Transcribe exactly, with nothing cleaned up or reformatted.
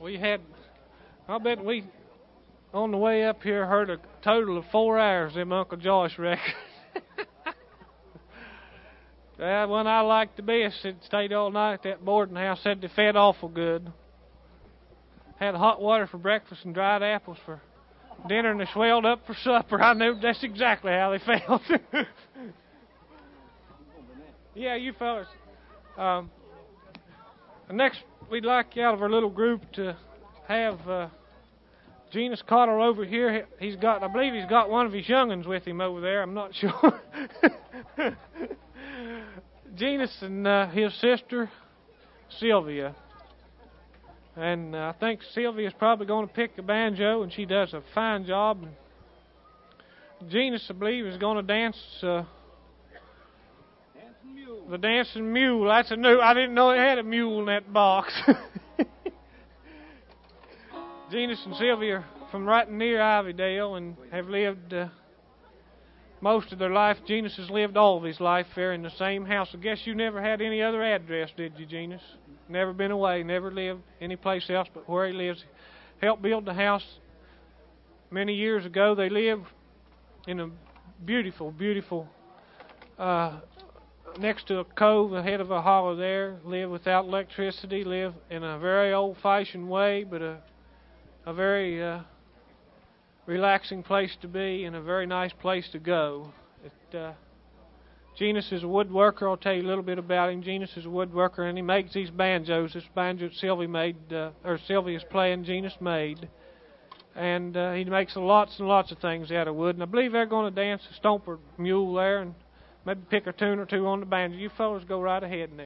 We had, I bet we, on the way up here, heard a total of four hours of them Uncle Josh records. That one I liked the best. It stayed all night at that boarding house. Said they fed awful good. Had hot water for breakfast and dried apples for dinner, and they swelled up for supper. I knew that's exactly how they felt. Yeah, you fellas. Um, next, we'd like you out of our little group to have uh, Genus Cotter over here. He's got, I believe he's got one of his young'uns with him over there. I'm not sure. Genus and uh, his sister, Sylvia. And uh, I think Sylvia's probably going to pick the banjo, and she does a fine job. Genus, I believe, is going to dance uh, dancing mule. the dancing mule. That's a new. I didn't know it had a mule in that box. Genus and Sylvia are from right near Ivydale and have lived uh, most of their life. Genus has lived all of his life there in the same house. I guess you never had any other address, did you, Genus? Never been away, never lived any place else but where he lives. Helped build the house many years ago. They live in a beautiful, beautiful, uh, next to a cove, ahead of a hollow there. Live without electricity, live in a very old-fashioned way, but a, a very uh, relaxing place to be and a very nice place to go. It, uh, Genus is a woodworker. I'll tell you a little bit about him. Genus is a woodworker, and he makes these banjos. This banjo that Sylvia made, uh, or Sylvia's playing, Genus made. And uh, he makes lots and lots of things out of wood. And I believe they're going to dance a stomper mule there and maybe pick a tune or two on the banjo. You fellas go right ahead now.